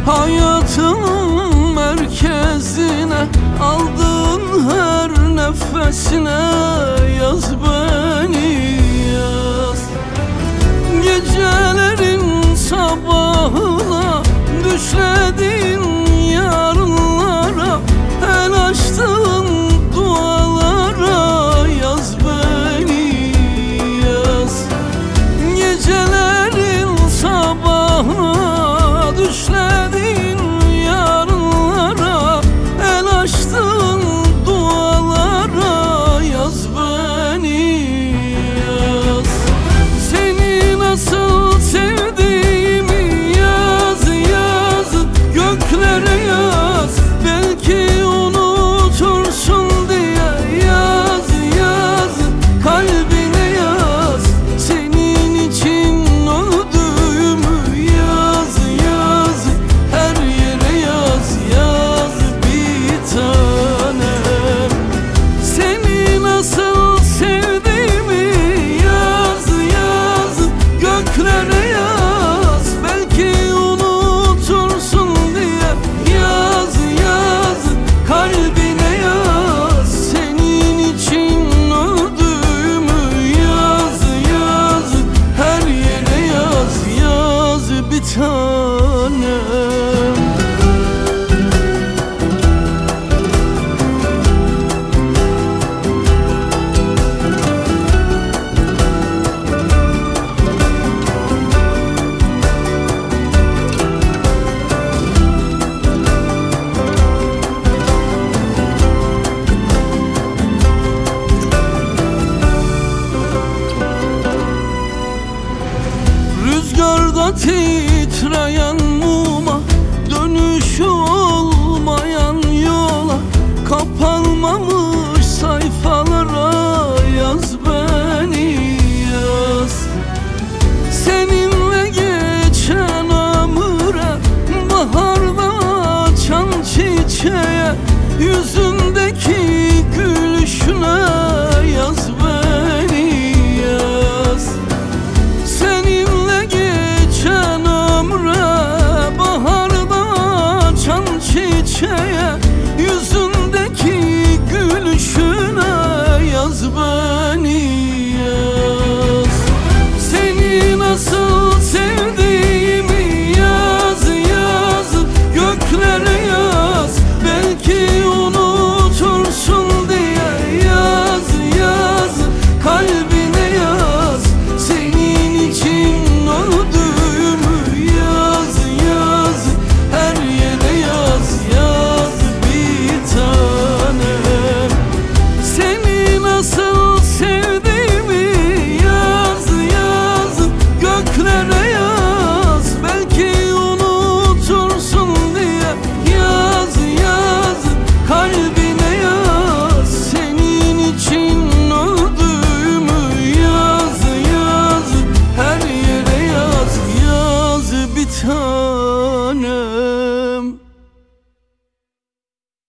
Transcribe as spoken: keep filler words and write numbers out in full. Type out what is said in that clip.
Hayatın merkezine, aldığın her nefesine yaz beni yaz. Gecelerin sabahına, düşlediğin yarınlara, el açtığın dualara yaz beni yaz. Gecelerin sabahına, düşlediğin yarınlara, el açtığın dualara yaz beni yaz. Seni nasıl sevdiğimi yaz yaz, göklere yaz. Belki unutursun diye yaz yaz, kalbine yaz. Senin için öldüğümü yaz yaz, her yere yaz yaz bir tanem. Seni nasıl sevdiğimi yaz yaz, göklere yaz. Belki unutursun diye yaz yaz, kalbine yaz. Senin için öldüğümü yaz yaz, her yere yaz yaz bir tanem. Rüzgarda titreyen muma, dönüşü olmayan yola, kapanmamış sayfalara yaz beni yaz. Seninle geçen ömüre, baharda açan çiçeğe, yüzündeki gülüşüne yaz